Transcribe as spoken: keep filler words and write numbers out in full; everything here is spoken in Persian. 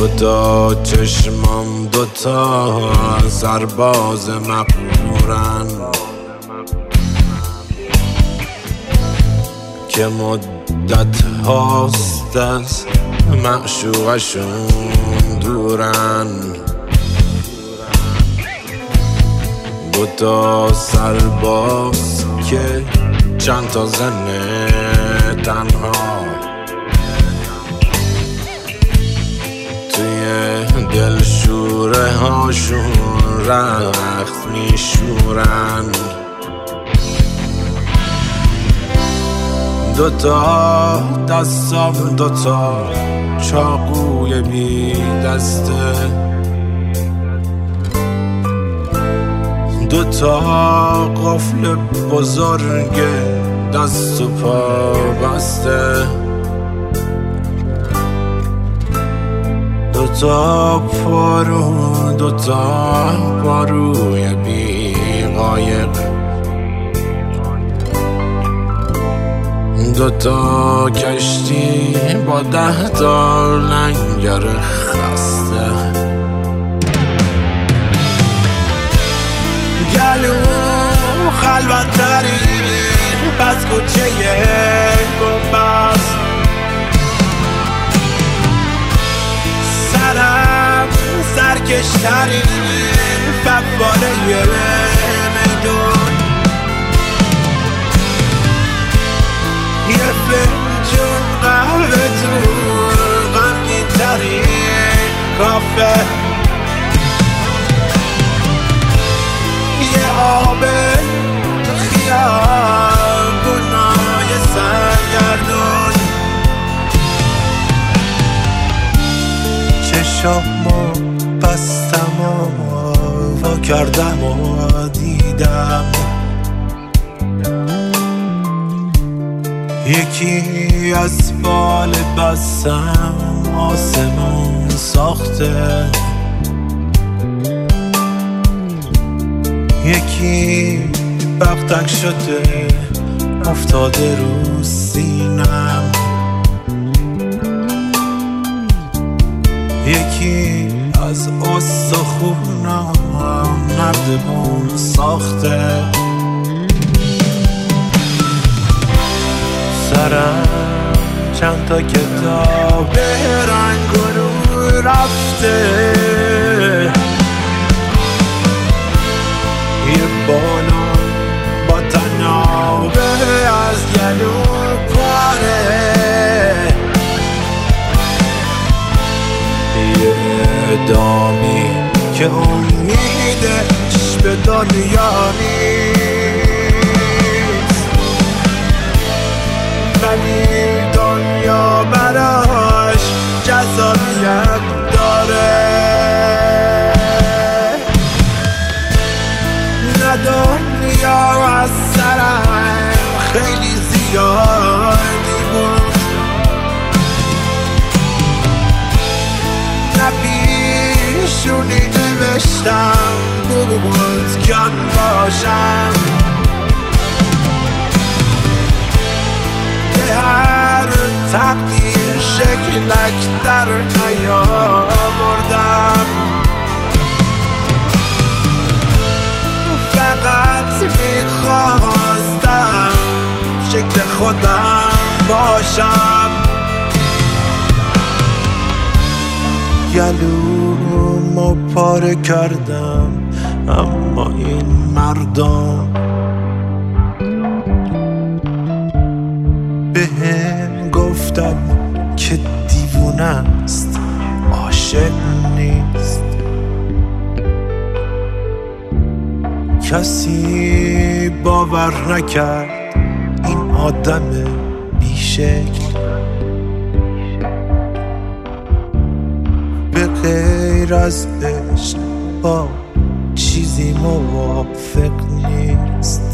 دوتا چشمام دوتا سرباز مقهورن که مدت هاست از معشوقشون دورن. دوتا سرباز که چند تا زن تنها توی دلشوره هاشون رخت میشورن. دوتا دستام دوتا چاقوی بی دسته، دوتا قفل بزرگ دست و پا بسته، دوتا پارو دوتا پاروی بی قایق، دوتا کشتی با ده تا لنگر خسته. گلو خلوت ترین پس کوچه گنبست، سرم سرکش ترین فواره میدون، یه فنجون قهوه تو غمگین ترین کافه، یه آب خیابونای سرگردون. چشامو بستم و وا کردم و دیدم یکی از بال بستم آسمون ساخته، یکی بغدک شده افتاده رو سینم، یکی از استخونم نردبون ساخته. سرم چند تا کتاب رنگ و رو رفته، یه بالا با تنابه از گلو پاره، یه دامی که امیدش به دنیا نیست، ولی دنیا براش جذابیت داره. نه دنیا از سرم خیلی زیادی بود، نه پیشونی نوشتم بود کن باشم، به هر تقدیر شکلک در نیاوردم، فقط میخواستم شکل خودم باشم. گلومو پاره کردم اما این مردم بهم گفتن که دیوونه است عاشق نیست، کسی باور نکرد این آدم بیشکل به غیر از عشق با چیزی موافق نیست.